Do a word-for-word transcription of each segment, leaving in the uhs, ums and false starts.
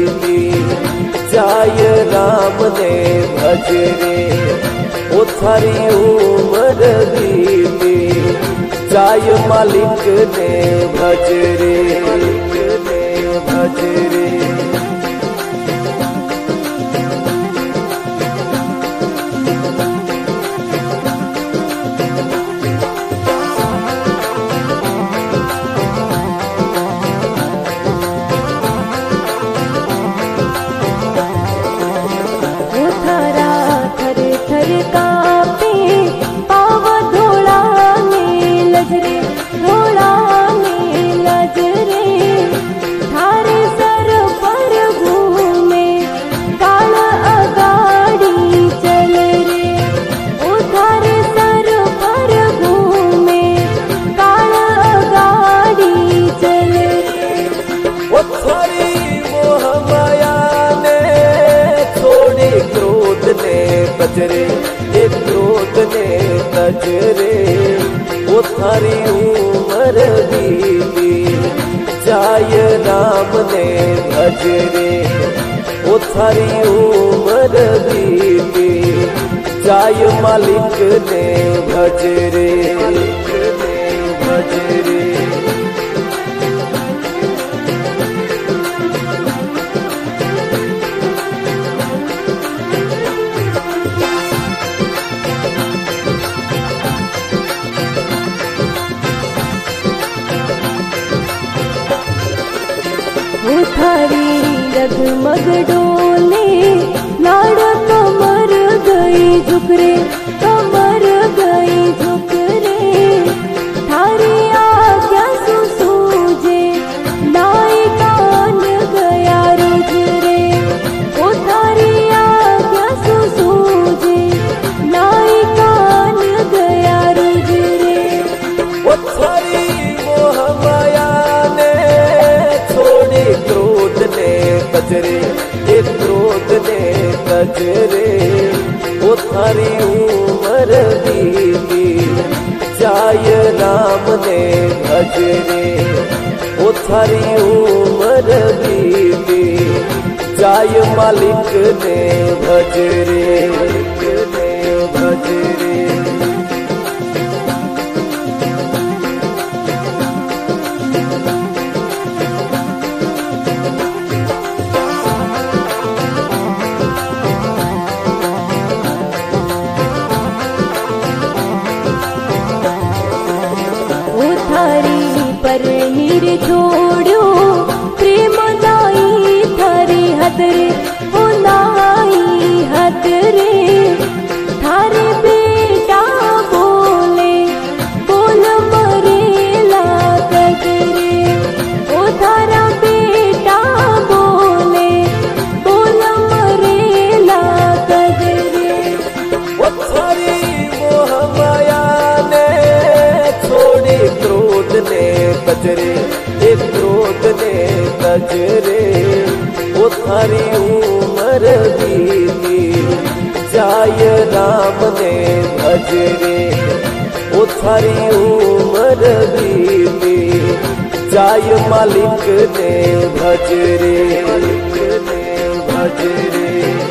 जाय राम ने भज रे। ओ थारी उम्र बीती जाय मालिक ने भज रे, ने भज रे। बजरे एक क्रोध ने तजरे। ओ थारी उम्र बीती जाय राम ने भज रे। ओ थारी उम्र बीती जाय मालिक ने भज रे, भज रे। थारी डगमग डोले लाड़ कमर गई झुक रे, कमर गई झुक रे। थारी आज्ञा सुसूजे नाई कान गया रुझ रे। ओ थारी आज्ञा सुसूजे नाई कान गया रुझ रे। ओ थारी मोह माया ने छोड़ी क्रोध ने कजरे, एक क्रोध ने कजरे। ओ थारी उम्र बीती जाय राम ने भज रे। ओ थारी उम्र बीती जाय मालिक ने भज रे, ने भज रे। पर नीर छोड़ो प्रेम नाई थारी हद रे। ओ नाई हद रे। थारे बेटा बोले बोल मरे लागत रे। ओ थारा बेटा बोले बोल मरे लागत रे। ओ थारी मोह माया ने छोड़ी क्रोध ने कजरे, एक क्रोध ने कजरे। ओ थारी उम्र बीती जाय राम ने भज रे। ओ थारी उम्र बीती जाय मालिक ने भज रे, ने भज रे।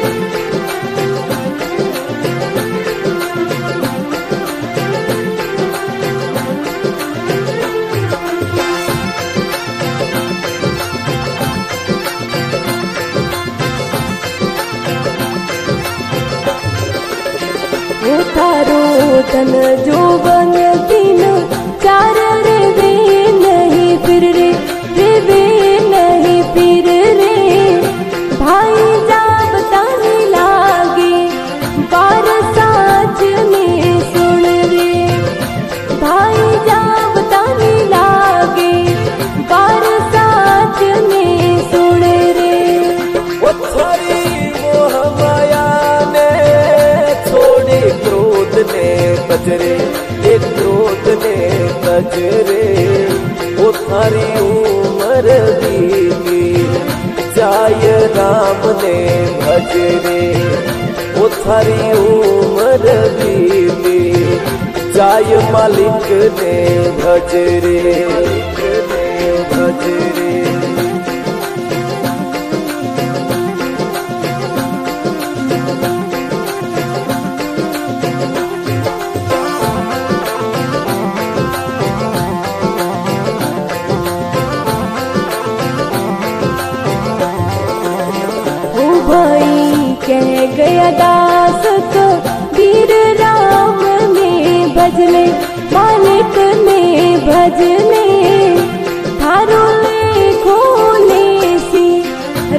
थारो धन जोवन दिन चार रे वे नहीं फिर रे, रे वे नहीं फिर रे। भाई जाब ताने लागे बार साच में सुन रे। भाई जाब ताने लागे बार साच में सुन रे। ओ थारी मोह माया ने छोड़ी क्रोध ने कजरे, एक क्रोध ने कजरे। ओ थारी उम्र बीती जाय राम ने भज रे। ओ थारी उम्र बीती जाय मालिक ने भज रे, ने भज रे।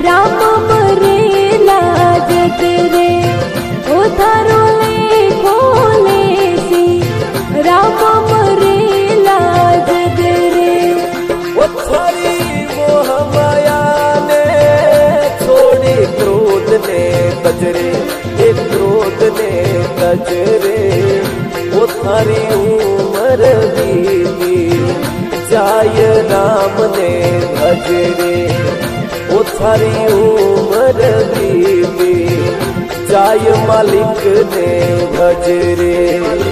राम मरेला जग रे ओ थारो लेखो लेसी राम मरेला जग रे। वो थारी मोह माया ने छोड़ी क्रोध ने कजरे एक क्रोध ने कजरे। वो थारी उम्र बीती जाय राम ने भजरे। वो थारी उम्र बीती जाय मालिक ने भजरे।